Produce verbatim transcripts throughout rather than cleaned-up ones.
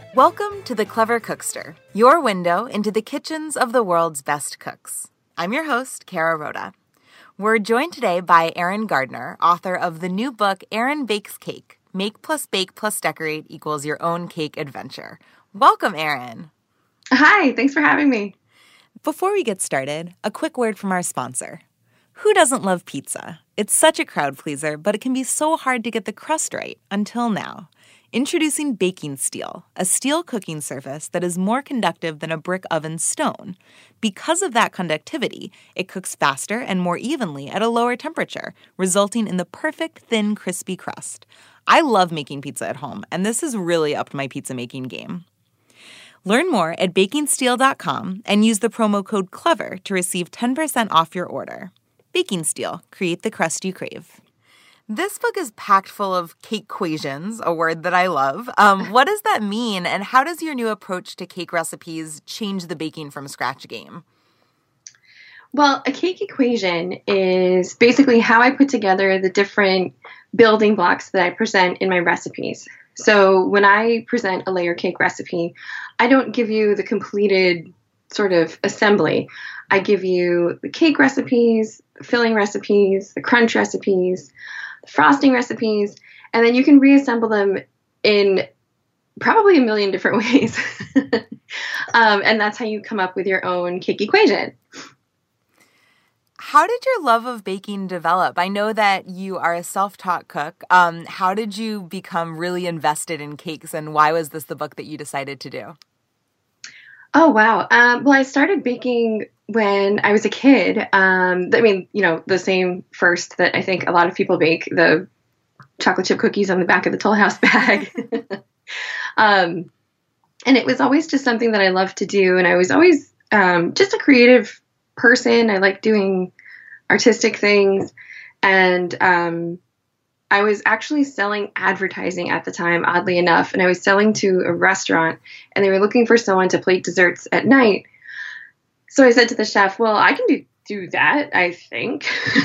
Welcome to The Clever Cookster, your window into the kitchens of the world's best cooks. I'm your host, Kara Rhoda. We're joined today by Erin Gardner, author of the new book, Erin Bakes Cake, Make plus Bake plus Decorate equals Your Own Cake Adventure. Welcome, Erin. Hi, thanks for having me. Before we get started, a quick word from our sponsor. Who doesn't love pizza? It's such a crowd pleaser, but it can be so hard to get the crust right, until now. Introducing Baking Steel, a steel cooking surface that is more conductive than a brick oven stone. Because of that conductivity, it cooks faster and more evenly at a lower temperature, resulting in the perfect thin, crispy crust. I love making pizza at home, and this has really upped my pizza making game. Learn more at baking steel dot com and use the promo code CLEVER to receive ten percent off your order. Baking Steel, create the crust you crave. This book is packed full of cake-quations, a word that I love. Um, what does that mean, and how does your new approach to cake recipes change the baking from scratch game? Well, a cake equation is basically how I put together the different building blocks that I present in my recipes. So when I present a layer cake recipe, I don't give you the completed sort of assembly. I give you the cake recipes, the filling recipes, the crunch recipes, the frosting recipes, and then you can reassemble them in probably a million different ways. um, and that's how you come up with your own cake equation. How did your love of baking develop? I know that you are a self-taught cook. Um, how did you become really invested in cakes, and why was this the book that you decided to do? Oh, wow. Um, well, I started baking when I was a kid. Um, I mean, you know, the same first that I think a lot of people bake, the chocolate chip cookies on the back of the Toll House bag. um, and it was always just something that I loved to do. And I was always um, just a creative person. I like doing artistic things. And um, I was actually selling advertising at the time, oddly enough. And I was selling to a restaurant, and they were looking for someone to plate desserts at night. So I said to the chef, well, I can do, do that, I think.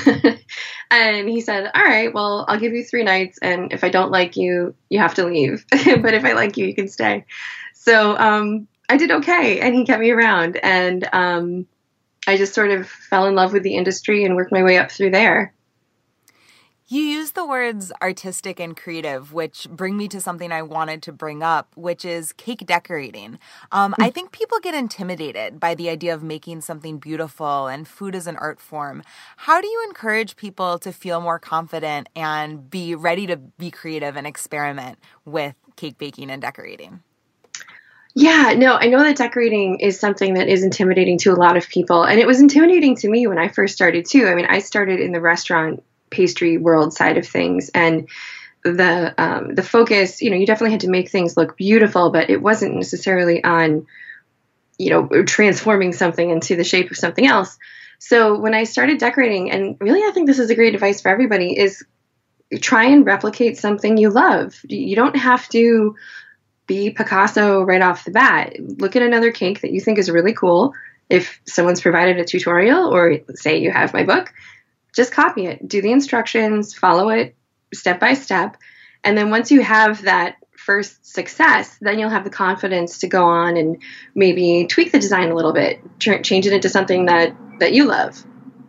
And he said, all right, well, I'll give you three nights. And if I don't like you, you have to leave. But if I like you, you can stay. So um, I did okay. And he kept me around. And um, I just sort of fell in love with the industry and worked my way up through there. You use the words artistic and creative, which bring me to something I wanted to bring up, which is cake decorating. Um, I think people get intimidated by the idea of making something beautiful and food as an art form. How do you encourage people to feel more confident and be ready to be creative and experiment with cake baking and decorating? Yeah, no, I know that decorating is something that is intimidating to a lot of people. And it was intimidating to me when I first started, too. I mean, I started in the restaurant pastry world side of things, and the um, the focus, you know, you definitely had to make things look beautiful, but it wasn't necessarily on, you know, transforming something into the shape of something else. So when I started decorating, and really I think this is a great advice for everybody, is try and replicate something you love. You don't have to be Picasso right off the bat. Look at another cake that you think is really cool. If someone's provided a tutorial, or say you have my book, just copy it, do the instructions, follow it step by step. And then once you have that first success, then you'll have the confidence to go on and maybe tweak the design a little bit, ch- change it into something that, that you love.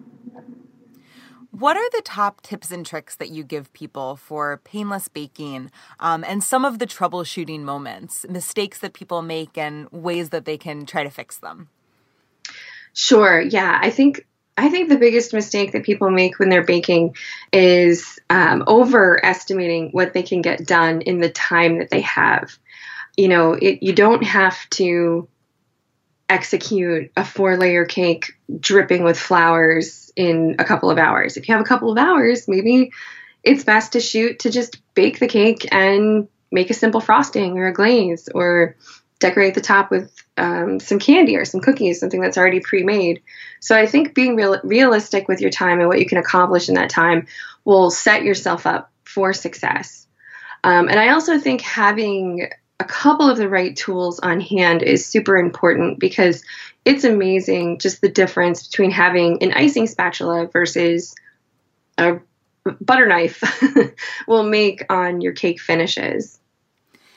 What are the top tips and tricks that you give people for painless baking, um, and some of the troubleshooting moments, mistakes that people make, and ways that they can try to fix them? Sure. Yeah, I think I think the biggest mistake that people make when they're baking is um, overestimating what they can get done in the time that they have. You know, it, you don't have to execute a four-layer cake dripping with flowers in a couple of hours. If you have a couple of hours, maybe it's best to shoot to just bake the cake and make a simple frosting or a glaze, or decorate the top with um, some candy or some cookies, something that's already pre-made. So I think being real, realistic with your time and what you can accomplish in that time will set yourself up for success. Um, and I also think having a couple of the right tools on hand is super important, because it's amazing just the difference between having an icing spatula versus a butter knife will make on your cake finishes.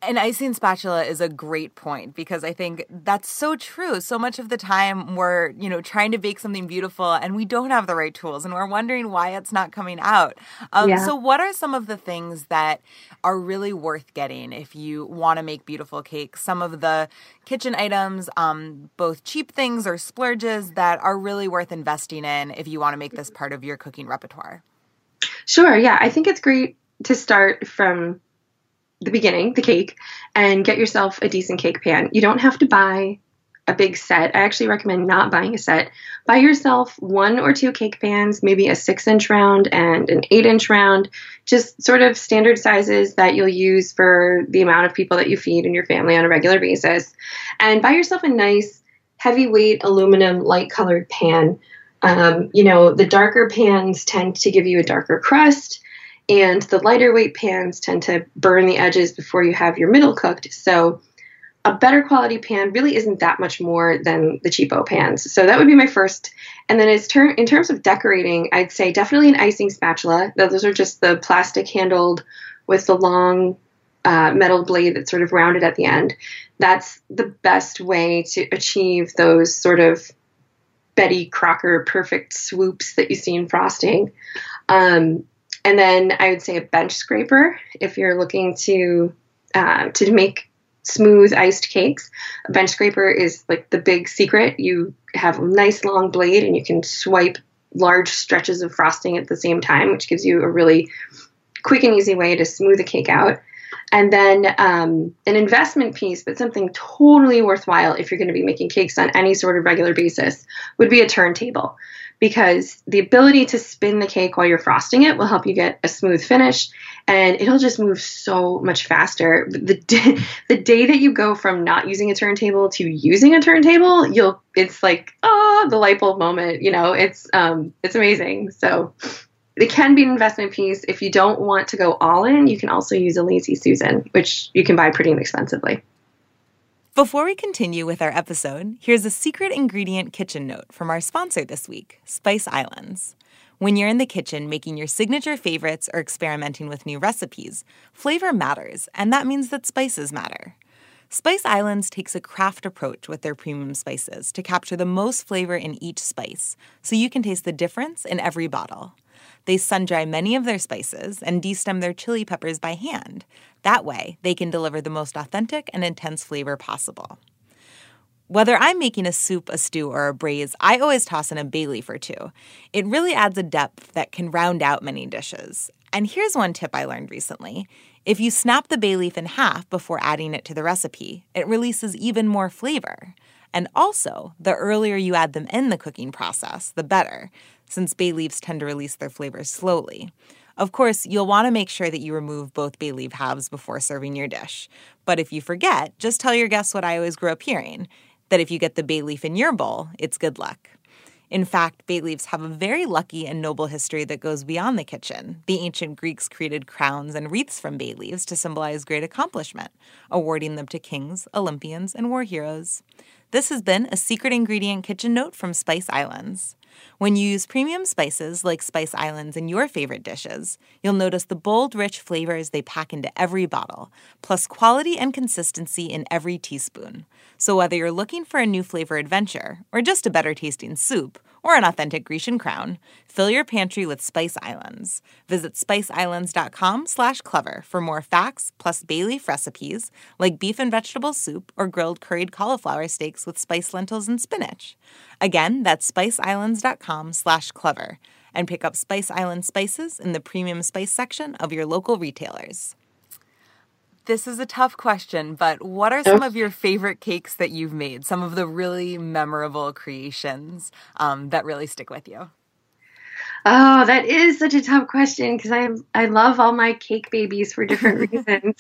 An icing spatula is a great point because I think that's so true. So much of the time we're, you know, trying to bake something beautiful and we don't have the right tools and we're wondering why it's not coming out. Um, Yeah. So what are some of the things that are really worth getting if you want to make beautiful cakes? Some of the kitchen items, um, both cheap things or splurges that are really worth investing in if you want to make this part of your cooking repertoire. Sure. Yeah. I think it's great to start from the beginning, the cake, and get yourself a decent cake pan. You don't have to buy a big set. I actually recommend not buying a set. Buy yourself one or two cake pans, maybe a six inch round and an eight inch round, just sort of standard sizes that you'll use for the amount of people that you feed in your family on a regular basis. And buy yourself a nice heavyweight aluminum light colored pan. Um, you know, the darker pans tend to give you a darker crust, and the lighter weight pans tend to burn the edges before you have your middle cooked. So a better quality pan really isn't that much more than the cheapo pans. So that would be my first. And then as ter- in terms of decorating, I'd say definitely an icing spatula. Those are just the plastic handled with the long uh, metal blade that's sort of rounded at the end. That's the best way to achieve those sort of Betty Crocker perfect swoops that you see in frosting. Um, And then I would say a bench scraper if you're looking to uh, to make smooth iced cakes. A bench scraper is like the big secret. You have a nice long blade and you can swipe large stretches of frosting at the same time, which gives you a really quick and easy way to smooth a cake out. And then um, an investment piece, but something totally worthwhile if you're going to be making cakes on any sort of regular basis, would be a turntable. Because the ability to spin the cake while you're frosting it will help you get a smooth finish, and it'll just move so much faster. The day, the day that you go from not using a turntable to using a turntable, you'll it's like oh the light bulb moment. You know, it's um it's amazing. So it can be an investment piece. If you don't want to go all in, you can also use a Lazy Susan, which you can buy pretty inexpensively. Before we continue with our episode, here's a secret ingredient kitchen note from our sponsor this week, Spice Islands. When you're in the kitchen making your signature favorites or experimenting with new recipes, flavor matters, and that means that spices matter. Spice Islands takes a craft approach with their premium spices to capture the most flavor in each spice, so you can taste the difference in every bottle. They sun-dry many of their spices and de-stem their chili peppers by hand. That way, they can deliver the most authentic and intense flavor possible. Whether I'm making a soup, a stew, or a braise, I always toss in a bay leaf or two. It really adds a depth that can round out many dishes. And here's one tip I learned recently. If you snap the bay leaf in half before adding it to the recipe, it releases even more flavor. And also, the earlier you add them in the cooking process, the better, since bay leaves tend to release their flavors slowly. Of course, you'll want to make sure that you remove both bay leaf halves before serving your dish. But if you forget, just tell your guests what I always grew up hearing, that if you get the bay leaf in your bowl, it's good luck. In fact, bay leaves have a very lucky and noble history that goes beyond the kitchen. The ancient Greeks created crowns and wreaths from bay leaves to symbolize great accomplishment, awarding them to kings, Olympians, and war heroes. This has been a secret ingredient kitchen note from Spice Islands. When you use premium spices like Spice Islands in your favorite dishes, you'll notice the bold, rich flavors they pack into every bottle, plus quality and consistency in every teaspoon. So whether you're looking for a new flavor adventure, or just a better tasting soup, or an authentic Grecian crown, fill your pantry with Spice Islands. Visit spiceislands.com slash clever for more facts plus bay leaf recipes like beef and vegetable soup or grilled curried cauliflower steaks with spiced lentils and spinach. Again, that's spiceislands.com slash clever, and pick up Spice Island spices in the premium spice section of your local retailers. This is a tough question, but what are some of your favorite cakes that you've made? Some of the really memorable creations um, that really stick with you? Oh, that is such a tough question because I I love all my cake babies for different reasons.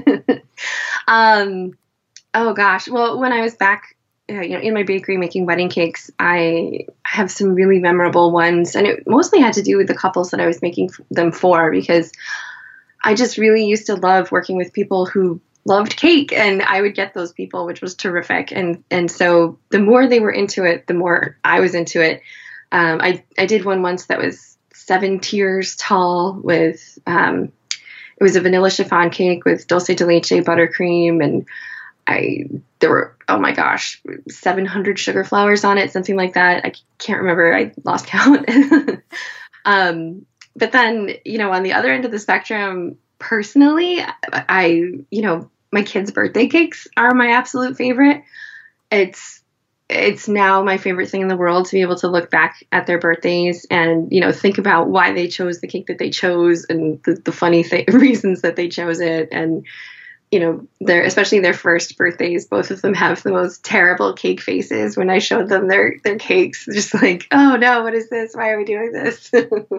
um, oh gosh, well, when I was back, uh, you know, in my bakery making wedding cakes, I have some really memorable ones, and it mostly had to do with the couples that I was making them for because I just really used to love working with people who loved cake, and I would get those people, which was terrific. And and so the more they were into it, the more I was into it. Um, I, I did one once that was seven tiers tall with um, it was a vanilla chiffon cake with dulce de leche buttercream, and I there were, oh my gosh, seven hundred sugar flowers on it, something like that. I can't remember. I lost count. um, but then, you know, on the other end of the spectrum, personally, I, you know, my kids' birthday cakes are my absolute favorite. It's it's now my favorite thing in the world to be able to look back at their birthdays and, you know, think about why they chose the cake that they chose and the, the funny th- reasons that they chose it. And, you know, their, especially their first birthdays, both of them have the most terrible cake faces when I showed them their, their cakes. Just like, oh no, what is this? Why are we doing this?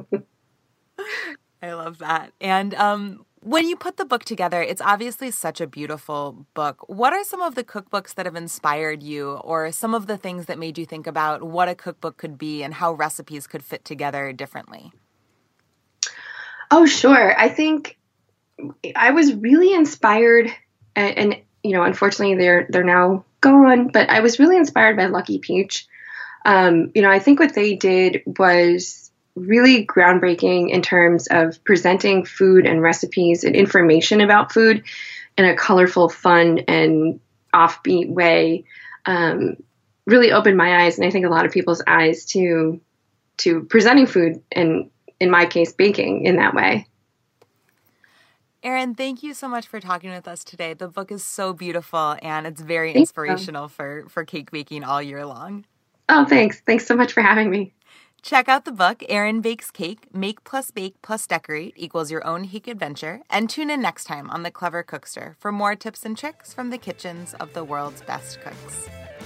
I love that. And um, when you put the book together, it's obviously such a beautiful book. What are some of the cookbooks that have inspired you, or some of the things that made you think about what a cookbook could be and how recipes could fit together differently? Oh, sure. I think I was really inspired, and, and you know, unfortunately, they're they're now gone. But I was really inspired by Lucky Peach. Um, you know, I think what they did was really groundbreaking in terms of presenting food and recipes and information about food in a colorful, fun, and offbeat way. Um, really opened my eyes, and I think a lot of people's eyes to to presenting food, and in my case, baking in that way. Erin, thank you so much for talking with us today. The book is so beautiful, and it's very Thank inspirational you. for, for cake baking all year long. Oh, thanks. Thanks so much for having me. Check out the book, Erin Bakes Cake, Make plus Bake plus Decorate equals Your Own Cake Adventure, and tune in next time on The Clever Cookster for more tips and tricks from the kitchens of the world's best cooks.